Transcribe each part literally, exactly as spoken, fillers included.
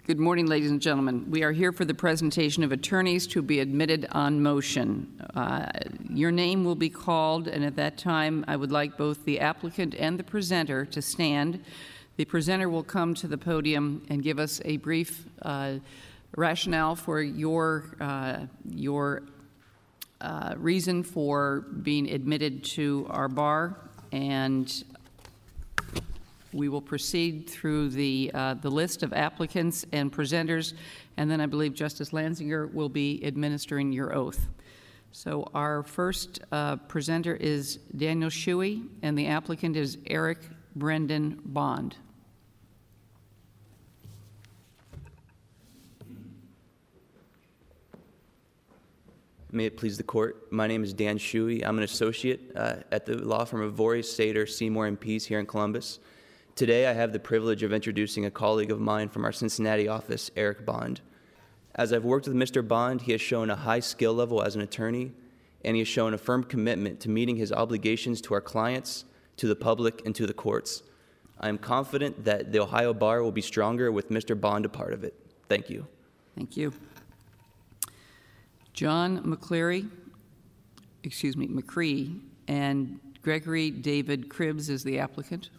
Good morning, ladies and gentlemen. We are here for the presentation of attorneys to be admitted on motion. Uh, your name will be called, and at that time, I would like both the applicant and the presenter to stand. The presenter will come to the podium and give us a brief uh, rationale for your, uh, your uh, reason for being admitted to our bar, and we will proceed through the, uh, the list of applicants and presenters, and then I believe Justice Lanzinger will be administering your oath. So our first uh, presenter is Daniel Shuey, and the applicant is Eric Brendan Bond. May it please the court. My name is Dan Shuey. I'm an associate uh, at the law firm of Vorey, Sater, Seymour, and Pease here in Columbus. Today, I have the privilege of introducing a colleague of mine from our Cincinnati office, Eric Bond. As I've worked with Mister Bond, he has shown a high skill level as an attorney, and he has shown a firm commitment to meeting his obligations to our clients, to the public, and to the courts. I am confident that the Ohio Bar will be stronger with Mister Bond a part of it. Thank you. Thank you. John McCleary, excuse me, McCree, and Gregory David Cribbs is the applicant.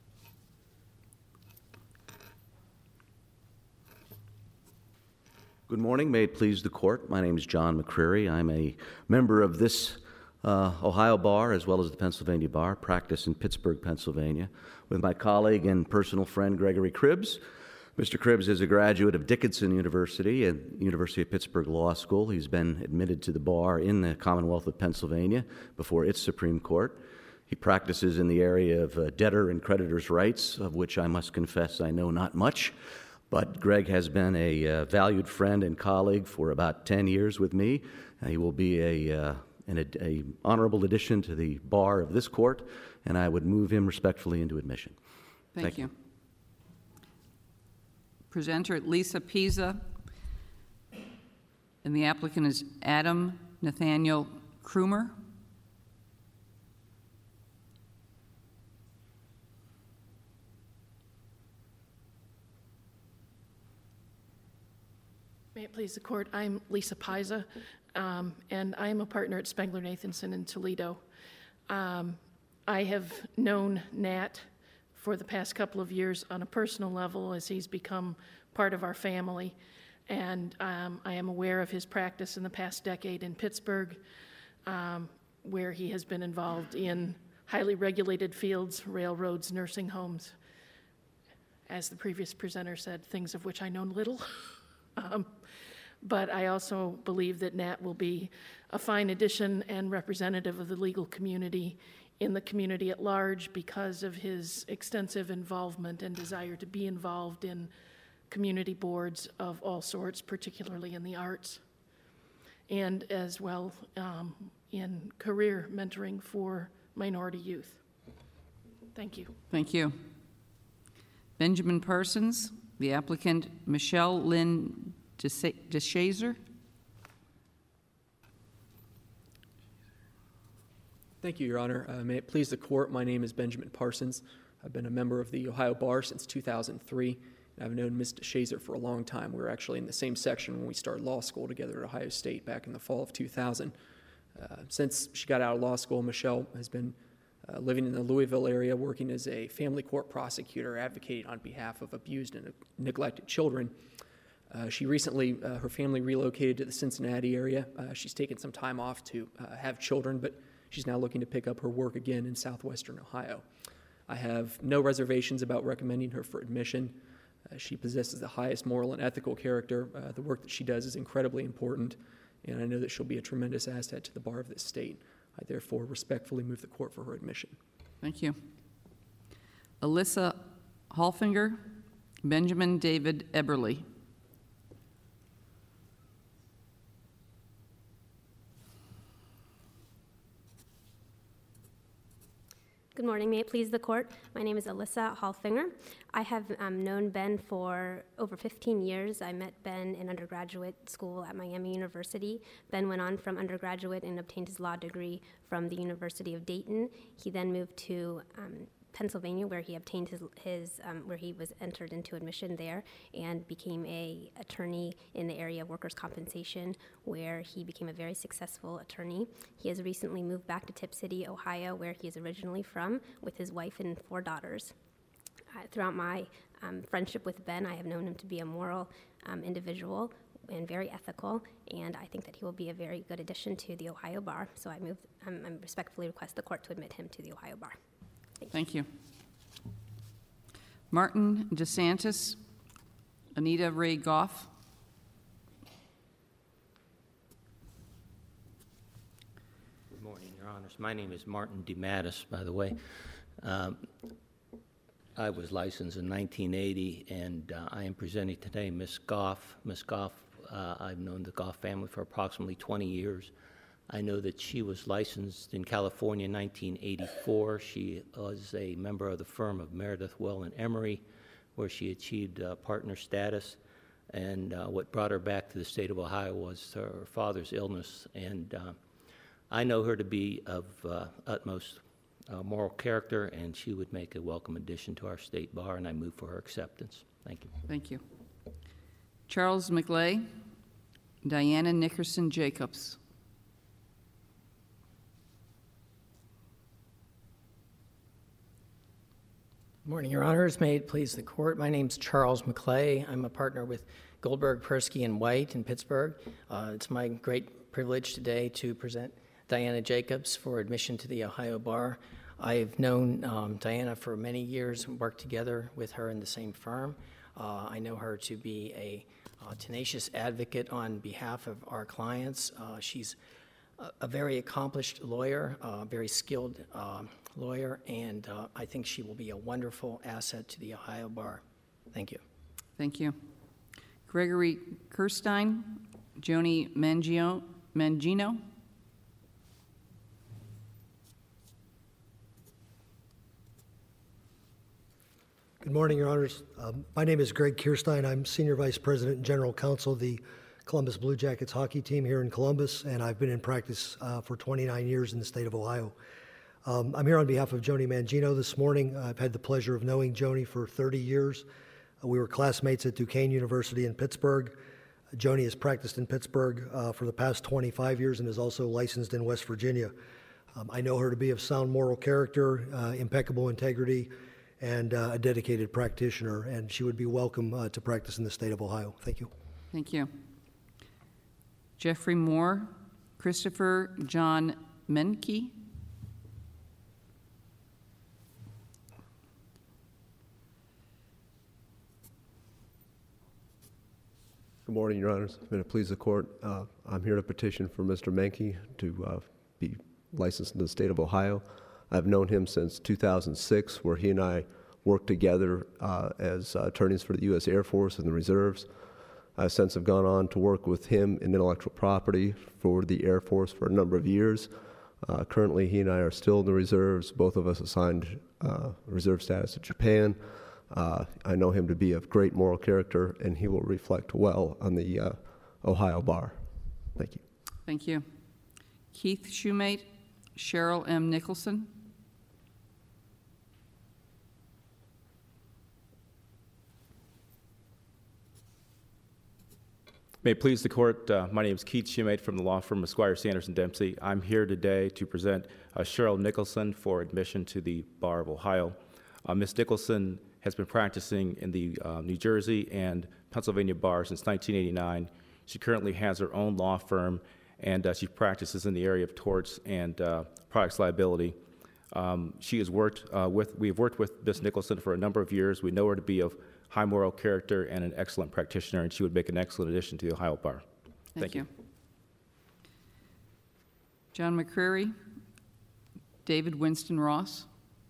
Good morning. May it please the court. My name is John McCreary. I'm a member of this uh, Ohio Bar as well as the Pennsylvania Bar, practice in Pittsburgh, Pennsylvania, with my colleague and personal friend Gregory Cribbs. Mister Cribbs is a graduate of Dickinson University and University of Pittsburgh Law School. He's been admitted to the bar in the Commonwealth of Pennsylvania before its Supreme Court. He practices in the area of uh, debtor and creditor's rights, of which I must confess I know not much. But Greg has been a uh, valued friend and colleague for about ten years with me. Uh, he will be a, uh, an a, a honorable addition to the bar of this court, and I would move him respectfully into admission. Thank, Thank you. you. Presenter Lisa Pisa, and the applicant is Adam Nathaniel Krumer. May it please the court, I'm Lisa Pisa, um, and I'm a partner at Spengler Nathanson in Toledo. Um, I have known Nat for the past couple of years on a personal level as he's become part of our family, and um, I am aware of his practice in the past decade in Pittsburgh, um, where he has been involved in highly regulated fields, railroads, nursing homes. As the previous presenter said, things of which I know little. um, But I also believe that Nat will be a fine addition and representative of the legal community in the community at large because of his extensive involvement and desire to be involved in community boards of all sorts, particularly in the arts, and as well um, in career mentoring for minority youth. Thank you. Thank you. Benjamin Parsons, the applicant Michelle Lynn DeShazer. Thank you, Your Honor. Uh, may it please the court, my name is Benjamin Parsons. I've been a member of the Ohio Bar since two thousand three, and I've known Miz DeShazer for a long time. We were actually in the same section when we started law school together at Ohio State back in the fall of two thousand. Uh, since she got out of law school, Michelle has been uh, living in the Louisville area, working as a family court prosecutor, advocating on behalf of abused and neglected children. Uh, she recently, uh, her family relocated to the Cincinnati area. Uh, she's taken some time off to uh, have children, but she's now looking to pick up her work again in southwestern Ohio. I have no reservations about recommending her for admission. Uh, she possesses the highest moral and ethical character. Uh, the work that she does is incredibly important, and I know that she'll be a tremendous asset to the bar of this state. I therefore respectfully move the court for her admission. Thank you. Alyssa Hallfinger, Benjamin David Eberly. Good morning. May it please the court. My name is Alyssa Hallfinger. I have um, known Ben for over fifteen years. I met Ben in undergraduate school at Miami University. Ben went on from undergraduate and obtained his law degree from the University of Dayton. He then moved to um, Pennsylvania, where he obtained his, his um, where he was entered into admission there and became a attorney in the area of workers' compensation, where he became a very successful attorney. He has recently moved back to Tip City, Ohio, where he is originally from, with his wife and four daughters. Uh, throughout my um, friendship with Ben, I have known him to be a moral um, individual and very ethical, and I think that he will be a very good addition to the Ohio Bar. So I move, um, I respectfully request the court to admit him to the Ohio Bar. Thank you. Martin DeSantis, Anita Ray Goff. Good morning, Your Honors. My name is Martin DeMattis, by the way. Um, I was licensed in nineteen eighty, and uh, I am presenting today Miss Goff. Miss Goff, uh, I've known the Goff family for approximately twenty years. I know that she was licensed in California in nineteen eighty-four. She was a member of the firm of Meredith, Well, and Emery, where she achieved uh, partner status. And uh, what brought her back to the state of Ohio was her father's illness. And uh, I know her to be of uh, utmost uh, moral character, and she would make a welcome addition to our state bar, and I move for her acceptance. Thank you. Thank you. Charles McLay, Diana Nickerson Jacobs. Good morning, Your Honors. May it please the court. My name's Charles McClay. I'm a partner with Goldberg, Persky, and White in Pittsburgh. Uh, it's my great privilege today to present Diana Jacobs for admission to the Ohio Bar. I've known um, Diana for many years and worked together with her in the same firm. Uh, I know her to be a uh, tenacious advocate on behalf of our clients. Uh, she's a, a very accomplished lawyer, a very skilled uh, lawyer, and uh, I think she will be a wonderful asset to the Ohio Bar. Thank you. Thank you. Gregory Kirstein, Joni Mangio, Mangino. Good morning, Your Honors. Um, my name is Greg Kirstein. I'm Senior Vice President and General Counsel of the Columbus Blue Jackets hockey team here in Columbus, and I've been in practice uh, for twenty-nine years in the state of Ohio. Um, I'm here on behalf of Joni Mangino this morning. I've had the pleasure of knowing Joni for thirty years. Uh, we were classmates at Duquesne University in Pittsburgh. Uh, Joni has practiced in Pittsburgh uh, for the past twenty-five years and is also licensed in West Virginia. Um, I know her to be of sound moral character, uh, impeccable integrity, and uh, a dedicated practitioner, and she would be welcome uh, to practice in the state of Ohio. Thank you. Thank you. Jeffrey Moore, Christopher John Menke. Good morning, Your Honors. May it please the court. Uh, I'm here to petition for Mister Menke to uh, be licensed in the state of Ohio. I've known him since two thousand six, where he and I worked together uh, as uh, attorneys for the U S Air Force and the reserves. I've since have gone on to work with him in intellectual property for the Air Force for a number of years. Uh, currently, he and I are still in the reserves. Both of us assigned uh, reserve status to Japan. Uh, I know him to be of great moral character, and he will reflect well on the uh, Ohio Bar. Thank you. Thank you. Keith Shoemate, Cheryl M. Nicholson. May it please the court, uh, my name is Keith Shoemate from the law firm of Squire Sanders and Dempsey. I'm here today to present uh, Cheryl Nicholson for admission to the Bar of Ohio. Uh, Miz Nicholson has been practicing in the uh, New Jersey and Pennsylvania bar since nineteen eighty-nine. She currently has her own law firm, and uh, she practices in the area of torts and uh, products liability. Um, she has worked uh, with, we have worked with Miz Nicholson for a number of years. We know her to be of high moral character and an excellent practitioner, and she would make an excellent addition to the Ohio Bar. Thank, Thank you. you. John McCreary, David Winston Ross.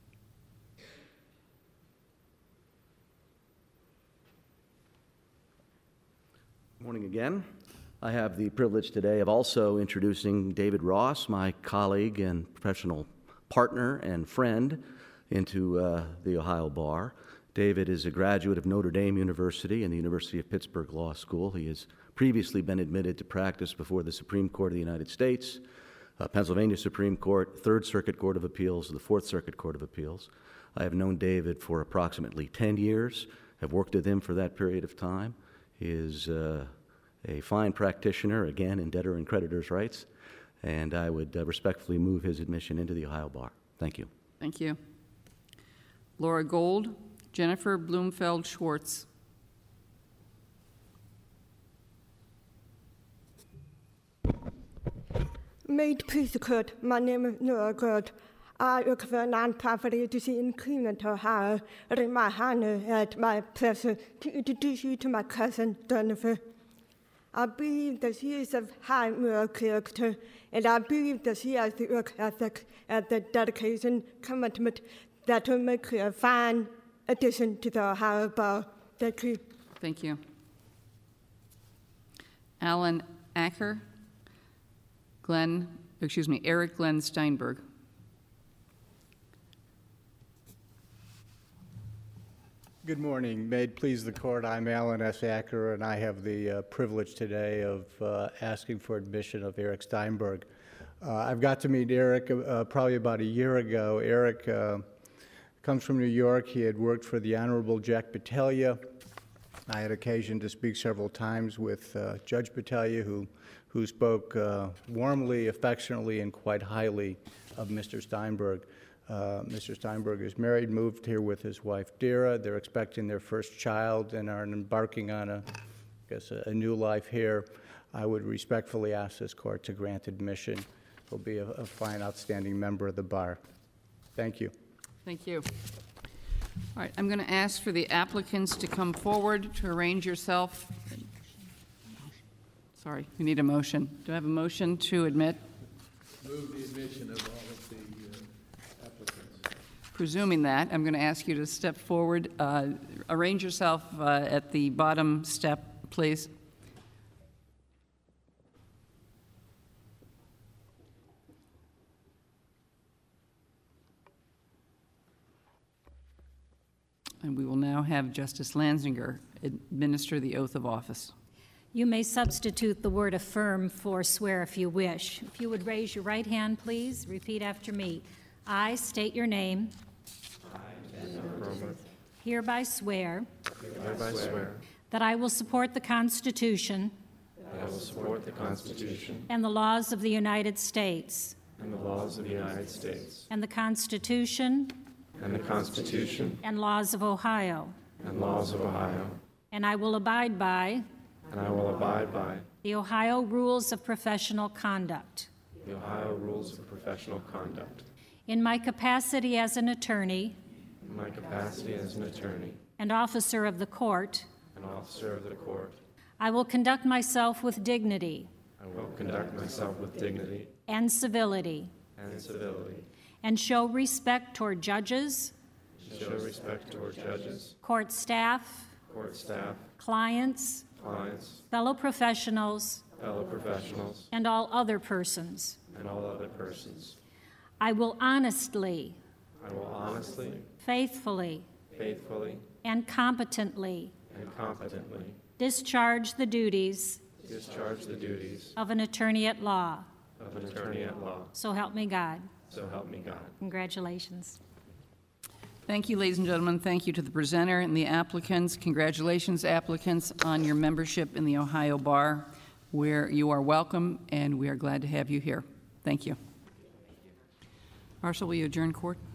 Morning again. I have the privilege today of also introducing David Ross, my colleague and professional partner and friend, into uh, the Ohio Bar. David is a graduate of Notre Dame University and the University of Pittsburgh Law School. He has previously been admitted to practice before the Supreme Court of the United States, uh, Pennsylvania Supreme Court, Third Circuit Court of Appeals, the Fourth Circuit Court of Appeals. I have known David for approximately ten years, have worked with him for that period of time. He is uh, a fine practitioner, again, in debtor and creditor's rights, and I would uh, respectfully move his admission into the Ohio Bar. Thank you. Thank you. Laura Gold, Jennifer Bloomfeld Schwartz. May it please the court, my name is Laura Gold. I work for a non-profit agency in Cleveland, Ohio. It is my honor and my pleasure to introduce you to my cousin, Jennifer. I believe that she is of high moral character, and I believe that she has the work ethic and the dedication, commitment that will make her a fine addition to the Ohio Bar. Thank you. Thank you. Alan Acker, Glenn, excuse me, Eric Glenn Steinberg. Good morning. May it please the court, I'm Alan S. Acker, and I have the uh, privilege today of uh, asking for admission of Eric Steinberg. Uh, I've got to meet Eric uh, probably about a year ago. Eric uh, comes from New York. He had worked for the Honorable Jack Battaglia. I had occasion to speak several times with uh, Judge Battaglia, who, who spoke uh, warmly, affectionately, and quite highly of Mister Steinberg. Uh, Mister Steinberg is married, moved here with his wife, Dira. They're expecting their first child and are embarking on a, I guess, a, a new life here. I would respectfully ask this court to grant admission. He'll be a, a fine, outstanding member of the bar. Thank you. Thank you. All right, I'm going to ask for the applicants to come forward to arrange yourself. Sorry, we need a motion. Do I have a motion to admit? Move the admission of all of the uh, applicants. Presuming that, I'm going to ask you to step forward. Uh, arrange yourself uh, at the bottom step, please. And we will now have Justice Lanzinger administer the oath of office. You may substitute the word affirm for swear if you wish. If you would raise your right hand, please. Repeat after me. I state your name. I, Romer, hereby swear, hereby swear that I will support the Constitution that I will support the Constitution and the laws of the United States and the laws of the United States and the Constitution and the Constitution and laws of Ohio. and laws of Ohio, And I will abide by and I will abide by the Ohio Rules of Professional Conduct. the Ohio Rules of Professional Conduct. In my capacity as an attorney In my capacity as an attorney and officer of the court, and officer of the court, I will conduct myself with dignity I will conduct myself with dignity and civility and civility, and show respect toward judges, show respect toward judges, court staff, court staff, clients, clients, fellow professionals, fellow professionals, and all other persons. and all other persons. I will honestly, I will honestly, faithfully, faithfully, and competently and competently discharge the duties discharge the duties of an attorney at law. of an attorney at law. So help me God. So help me God. Congratulations. Thank you, ladies and gentlemen. Thank you to the presenter and the applicants. Congratulations, applicants, on your membership in the Ohio Bar, where you are welcome, and we are glad to have you here. Thank you. Marshall, will you adjourn court?